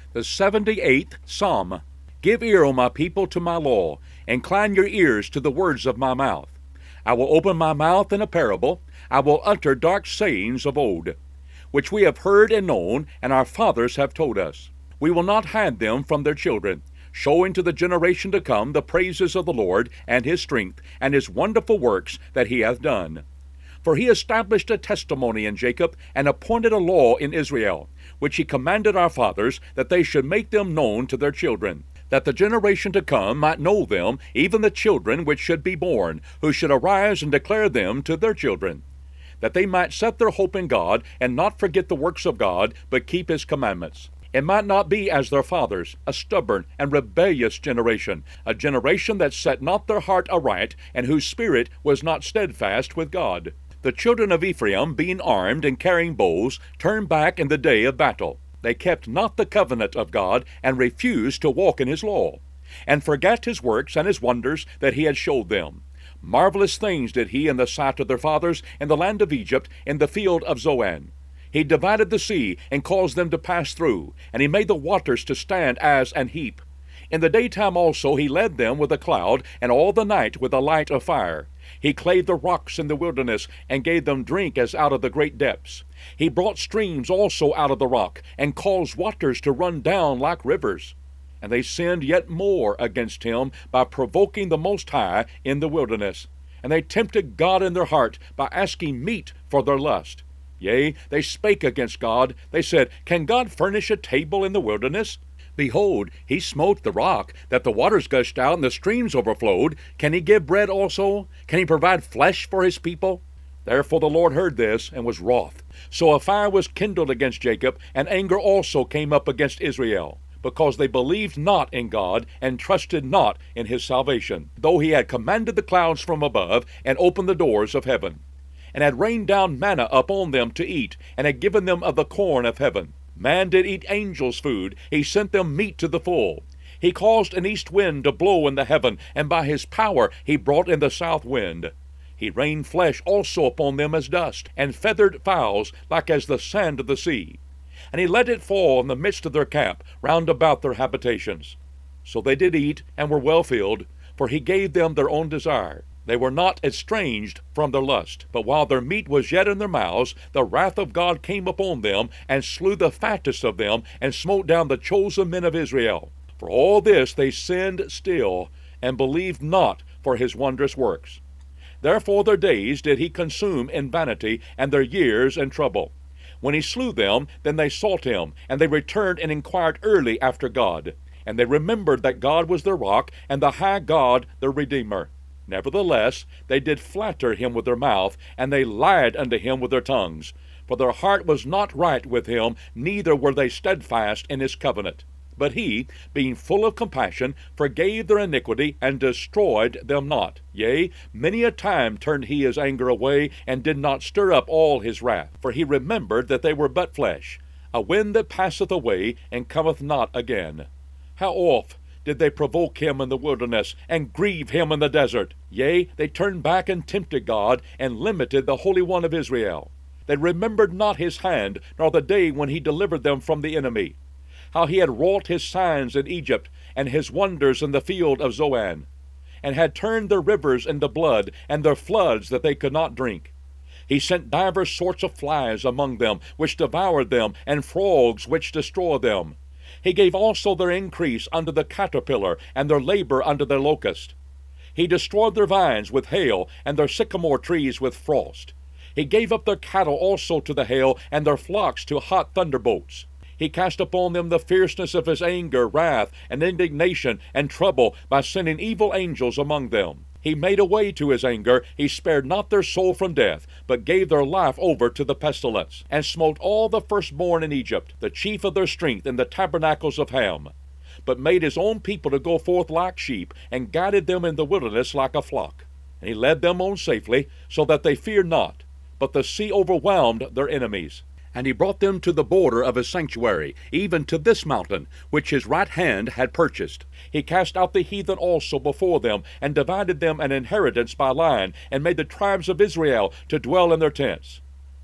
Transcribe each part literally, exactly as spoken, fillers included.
The seventy-eighth Psalm. Give ear, O my people, to my law. Incline your ears to the words of my mouth. I will open my mouth in a parable. I will utter dark sayings of old, which we have heard and known, and our fathers have told us. We will not hide them from their children, showing to the generation to come the praises of the Lord, and his strength, and his wonderful works that he hath done. For he established a testimony in Jacob, and appointed a law in Israel, which he commanded our fathers, that they should make them known to their children, that the generation to come might know them, even the children which should be born, who should arise and declare them to their children, that they might set their hope in God, and not forget the works of God, but keep his commandments, and might not be as their fathers, a stubborn and rebellious generation, a generation that set not their heart aright, and whose spirit was not steadfast with God. The children of Ephraim, being armed and carrying bows, turned back in the day of battle. They kept not the covenant of God, and refused to walk in his law, and forgat his works and his wonders that he had showed them. Marvelous things did he in the sight of their fathers, in the land of Egypt, in the field of Zoan. He divided the sea, and caused them to pass through, and he made the waters to stand as an heap. In the daytime also he led them with a cloud, and all the night with a light of fire. He clave the rocks in the wilderness, and gave them drink as out of the great depths. He brought streams also out of the rock, and caused waters to run down like rivers. And they sinned yet more against him by provoking the Most High in the wilderness. And they tempted God in their heart by asking meat for their lust. Yea, they spake against God. They said, Can God furnish a table in the wilderness? Behold, he smote the rock, that the waters gushed out, and the streams overflowed. Can he give bread also? Can he provide flesh for his people? Therefore the Lord heard this, and was wroth. So a fire was kindled against Jacob, and anger also came up against Israel, because they believed not in God, and trusted not in his salvation, though he had commanded the clouds from above, and opened the doors of heaven, and had rained down manna upon them to eat, and had given them of the corn of heaven. Man did eat angels' food, he sent them meat to the full. He caused an east wind to blow in the heaven, and by his power he brought in the south wind. He rained flesh also upon them as dust, and feathered fowls like as the sand of the sea. And he let it fall in the midst of their camp, round about their habitations. So they did eat, and were well filled, for he gave them their own desire. They were not estranged from their lust. But while their meat was yet in their mouths, the wrath of God came upon them, and slew the fattest of them, and smote down the chosen men of Israel. For all this they sinned still, and believed not for his wondrous works. Therefore their days did he consume in vanity, and their years in trouble. When he slew them, then they sought him, and they returned and inquired early after God. And they remembered that God was their rock, and the high God their Redeemer. Nevertheless, they did flatter him with their mouth, and they lied unto him with their tongues. For their heart was not right with him, neither were they steadfast in his covenant. But he, being full of compassion, forgave their iniquity, and destroyed them not. Yea, many a time turned he his anger away, and did not stir up all his wrath. For he remembered that they were but flesh, a wind that passeth away, and cometh not again. How oft did they provoke him in the wilderness, and grieve him in the desert? Yea, they turned back and tempted God, and limited the Holy One of Israel. They remembered not his hand, nor the day when he delivered them from the enemy, how he had wrought his signs in Egypt, and his wonders in the field of Zoan, and had turned their rivers into blood, and their floods that they could not drink. He sent divers sorts of flies among them, which devoured them, and frogs which destroyed them. He gave also their increase unto the caterpillar, and their labor unto the locust. He destroyed their vines with hail, and their sycamore trees with frost. He gave up their cattle also to the hail, and their flocks to hot thunderbolts. He cast upon them the fierceness of his anger, wrath, and indignation, and trouble, by sending evil angels among them. He made a way to his anger. He spared not their soul from death, but gave their life over to the pestilence, and smote all the firstborn in Egypt, the chief of their strength, in the tabernacles of Ham. But made his own people to go forth like sheep, and guided them in the wilderness like a flock. And he led them on safely, so that they feared not. But the sea overwhelmed their enemies. And he brought them to the border of his sanctuary, even to this mountain, which his right hand had purchased. He cast out the heathen also before them, and divided them an inheritance by line, and made the tribes of Israel to dwell in their tents.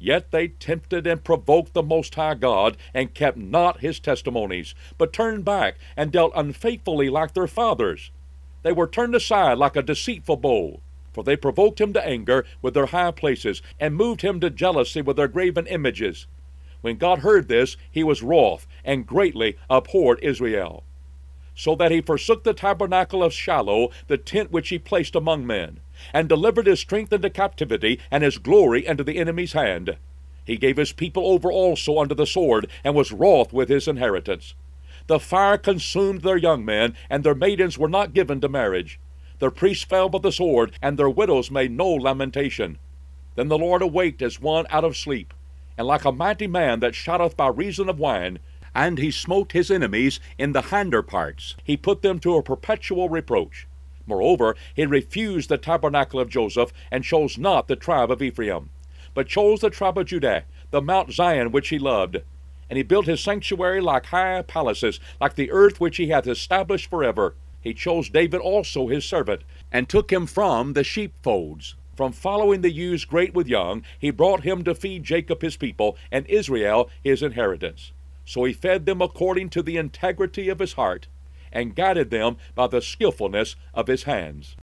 Yet they tempted and provoked the Most High God, and kept not his testimonies, but turned back, and dealt unfaithfully like their fathers. They were turned aside like a deceitful bow. For they provoked him to anger with their high places, and moved him to jealousy with their graven images. When God heard this, he was wroth, and greatly abhorred Israel. So that he forsook the tabernacle of Shiloh, the tent which he placed among men, and delivered his strength into captivity, and his glory into the enemy's hand. He gave his people over also unto the sword, and was wroth with his inheritance. The fire consumed their young men, and their maidens were not given to marriage. Their priests fell by the sword, and their widows made no lamentation. Then the Lord awaked as one out of sleep, and like a mighty man that shouteth by reason of wine, and he smote his enemies in the hinder parts. He put them to a perpetual reproach. Moreover, he refused the tabernacle of Joseph, and chose not the tribe of Ephraim, but chose the tribe of Judah, the Mount Zion which he loved. And he built his sanctuary like high palaces, like the earth which he hath established forever. He chose David also his servant, and took him from the sheepfolds. From following the ewes great with young, he brought him to feed Jacob his people, and Israel his inheritance. So he fed them according to the integrity of his heart, and guided them by the skillfulness of his hands.